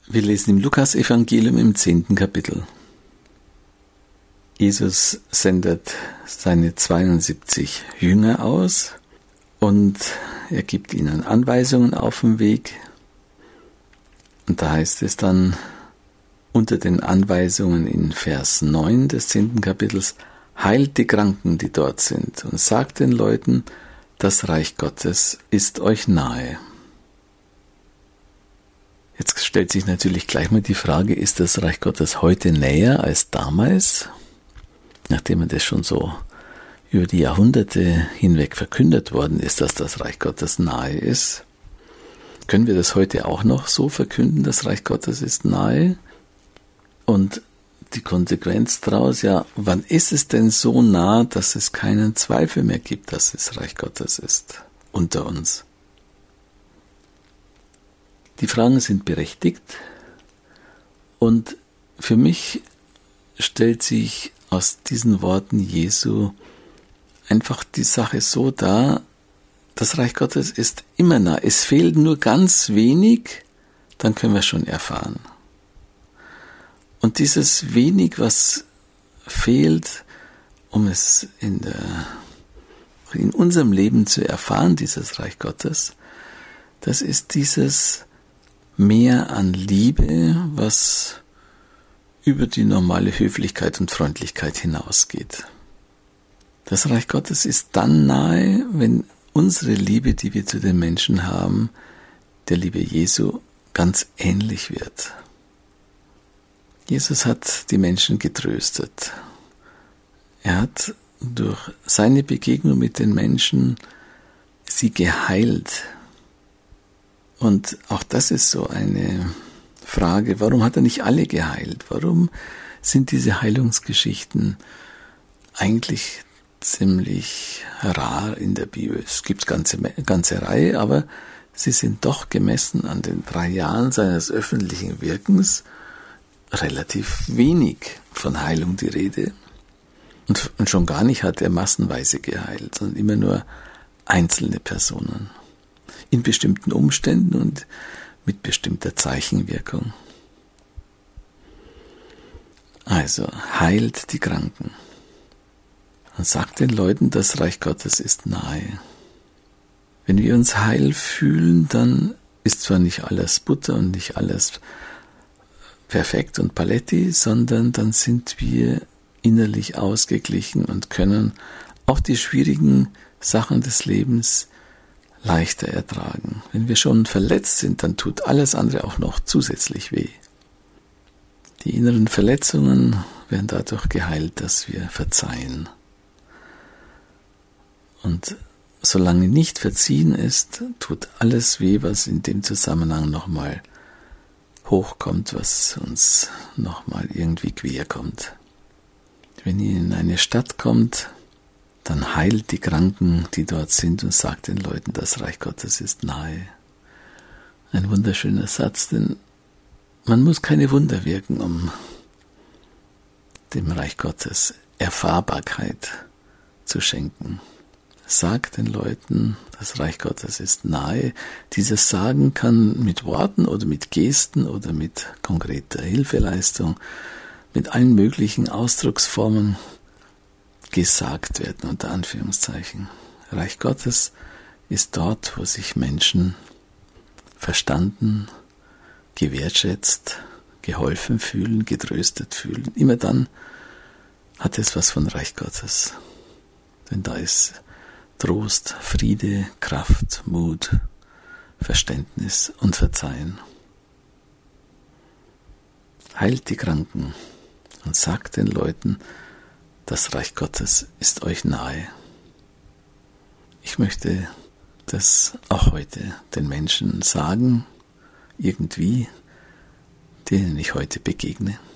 Wir lesen im Lukas-Evangelium im 10. Kapitel. Jesus sendet seine 72 Jünger aus und er gibt ihnen Anweisungen auf dem Weg. Und da heißt es dann unter den Anweisungen in Vers 9 des 10. Kapitels: Heilt die Kranken, die dort sind, und sagt den Leuten, das Reich Gottes ist euch nahe. Jetzt stellt sich natürlich gleich mal die Frage, ist das Reich Gottes heute näher als damals? Nachdem das schon so über die Jahrhunderte hinweg verkündet worden ist, dass das Reich Gottes nahe ist. Können wir das heute auch noch so verkünden, das Reich Gottes ist nahe? Und die Konsequenz daraus, ja, wann ist es denn so nah, dass es keinen Zweifel mehr gibt, dass es Reich Gottes ist unter uns? Die Fragen sind berechtigt und für mich stellt sich aus diesen Worten Jesu einfach die Sache so dar, das Reich Gottes ist immer nah. Es fehlt nur ganz wenig, dann können wir es schon erfahren. Und dieses wenig, was fehlt, um es in unserem Leben zu erfahren, dieses Reich Gottes, das ist dieses Mehr an Liebe, was über die normale Höflichkeit und Freundlichkeit hinausgeht. Das Reich Gottes ist dann nahe, wenn unsere Liebe, die wir zu den Menschen haben, der Liebe Jesu ganz ähnlich wird. Jesus hat die Menschen getröstet. Er hat durch seine Begegnung mit den Menschen sie geheilt. Und auch das ist so eine Frage, warum hat er nicht alle geheilt? Warum sind diese Heilungsgeschichten eigentlich ziemlich rar in der Bibel? Es gibt ganze Reihe, aber sie sind doch gemessen an den 3 Jahren seines öffentlichen Wirkens relativ wenig von Heilung die Rede. Und schon gar nicht hat er massenweise geheilt, sondern immer nur einzelne Personen. In bestimmten Umständen und mit bestimmter Zeichenwirkung. Also, heilt die Kranken und sagt den Leuten, das Reich Gottes ist nahe. Wenn wir uns heil fühlen, dann ist zwar nicht alles Butter und nicht alles perfekt und paletti, sondern dann sind wir innerlich ausgeglichen und können auch die schwierigen Sachen des Lebens leichter ertragen. Wenn wir schon verletzt sind, dann tut alles andere auch noch zusätzlich weh. Die inneren Verletzungen werden dadurch geheilt, dass wir verzeihen. Und solange nicht verziehen ist, tut alles weh, was in dem Zusammenhang nochmal hochkommt, was uns nochmal irgendwie quer kommt. Wenn ihr in eine Stadt kommt, dann heilt die Kranken, die dort sind, und sagt den Leuten, das Reich Gottes ist nahe. Ein wunderschöner Satz, denn man muss keine Wunder wirken, um dem Reich Gottes Erfahrbarkeit zu schenken. Sagt den Leuten, das Reich Gottes ist nahe. Dieses Sagen kann mit Worten oder mit Gesten oder mit konkreter Hilfeleistung, mit allen möglichen Ausdrucksformen gesagt werden, unter Anführungszeichen. Reich Gottes ist dort, wo sich Menschen verstanden, gewertschätzt, geholfen fühlen, getröstet fühlen. Immer dann hat es was von Reich Gottes. Denn da ist Trost, Friede, Kraft, Mut, Verständnis und Verzeihen. Heilt die Kranken und sagt den Leuten, das Reich Gottes ist euch nahe. Ich möchte das auch heute den Menschen sagen, irgendwie, denen ich heute begegne.